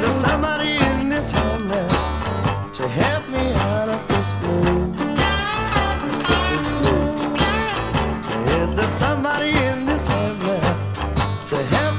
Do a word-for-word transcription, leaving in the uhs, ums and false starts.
there somebody in this hamlet to help me out of this blue? Yes, this blue. Is there somebody in this hamlet to help